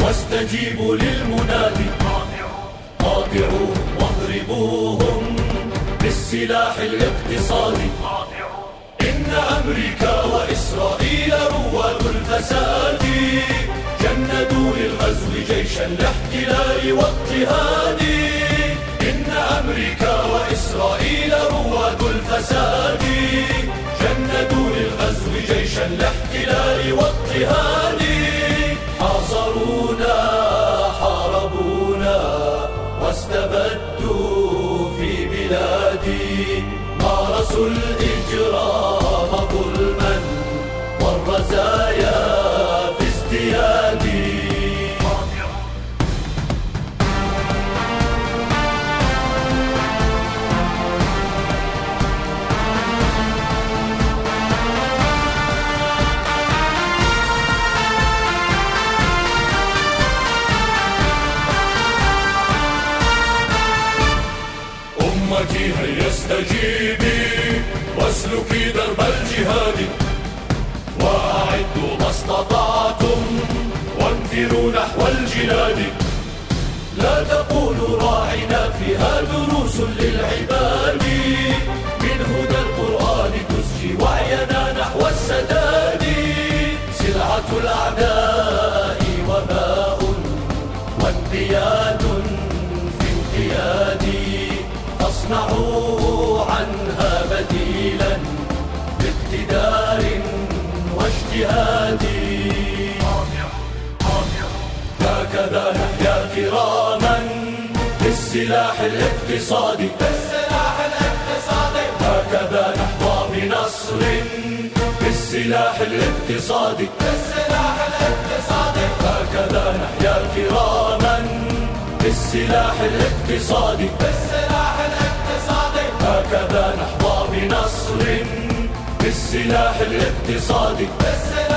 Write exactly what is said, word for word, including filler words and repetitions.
واستجيبوا للمنادي، قاطعوا واضربوهم بالسلاح الاقتصادي. إن أمريكا وإسرائيل رواد الفساد، جندوا للغزو جيش الاحتلال واضطهاد. إن أمريكا وإسرائيل رواد الفساد، جندوا للغزو جيش الاحتلال واضطهاد. حاصرونا حاربونا واستبدوا في بلادي، مارسوا الإجرام ظلما والرزايا في ازدياد. أمتي هيا استجيبي واسلكي درب الجهاد، وأعدوا ما استطعتم وانفروا نحو الجناد. لا تقولوا راعنا فيها دروس للعباد، من هدى القرآن تزجي وعينا نحو السداد. سلعة الأعداء وباء وانقياد في انقيادي، فاصنعوا عنها بديلا باقتدار واجتهاد. هكذا نحيا كراما بالسلاح الاقتصادي، هكذا نحظى بنصر بالسلاح الاقتصادي، هكذا نحيا كراما بالسلاح الاقتصادي، هكذا نحظى بنصر بالسلاح الاقتصادي.